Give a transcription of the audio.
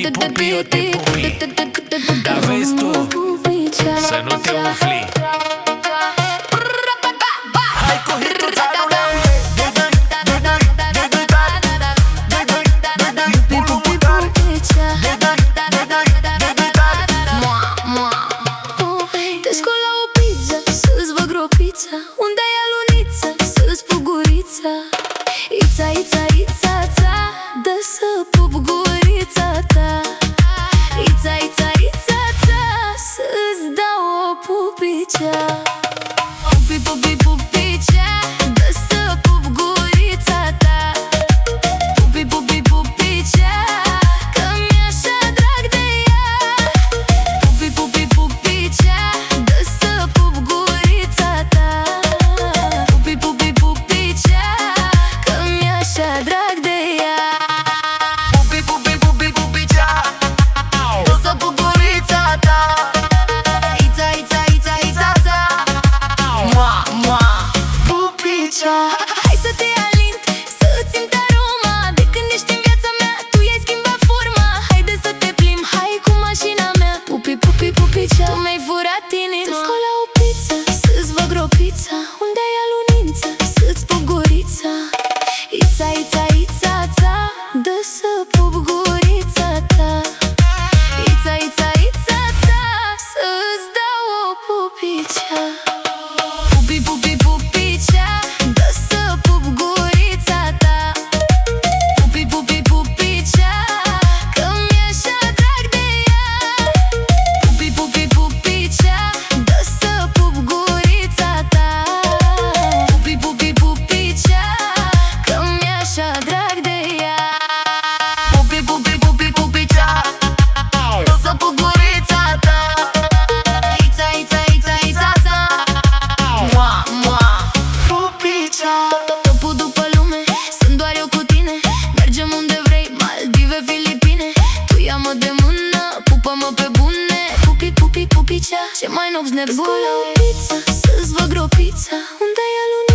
pupi, eu te pupi. Dar vezi tu să nu te umfli. Hai cu hitul, țarule. Te scol la o pizza, să-ți vă gropița. Unde e alunița, să-ți pup gurița. Ița, ița, ița, ța, dă să pup gurița ta. Ița, ița, ița, ța, să-ți dau o pupicea. Pupi, pupi, pupicea, dă să pup gurița ta. Pupi, pupi, pupicea, că mi-e așa drag de ea. Pupi, pupi, pupicea, dă să pup gurița ta. Pupi, pupi, pupicea, că mi-e așa drag de ea. Pupi, pupi, pupi, pupicea, dă să pup gurița ta. Ița, ița, ița, ița, ța, Mua, mua, pupicea. hai să te alint, să-ți simt aroma. De când ești în viața mea, tu i-ai schimbat forma. Haide să te plimbi, hai cu mașina mea. Pupi, pupi, pupicea, tu mi-ai furat inima. Te scol la o pizza, să-ți vă gropița. Unde ai alunița, să-ți pup gurița. Ița, ița, ița, ța, dă să pup gurița ta. Ița, ița, ița, ța, să-ți dau o pupicea. Pupi, pupi, pupicea, dă să pup gurița ta. Pupi, pupi, pupicea, că mi-e așa drag de ea. Pupi, pupi, pupicea, dă să pup gurița ta. Pupi, pupi, pupicea, că mi-e așa drag de ea. Pupi, pupi, pupi, pupicea, dă să pup gurița ta. Ița, ița, ița, ița, ța, Mua, mua, pupicea. topul după lume, sunt doar eu cu tine. Mergem unde vrei, Maldive, Filipine. Tu ia-mă de mână, pupă-mă pe bune. Pupi, pupi, pupicea, ce mai nopți nebune. Scol la o pizza, să-ți vă gropița. Unde e alunița,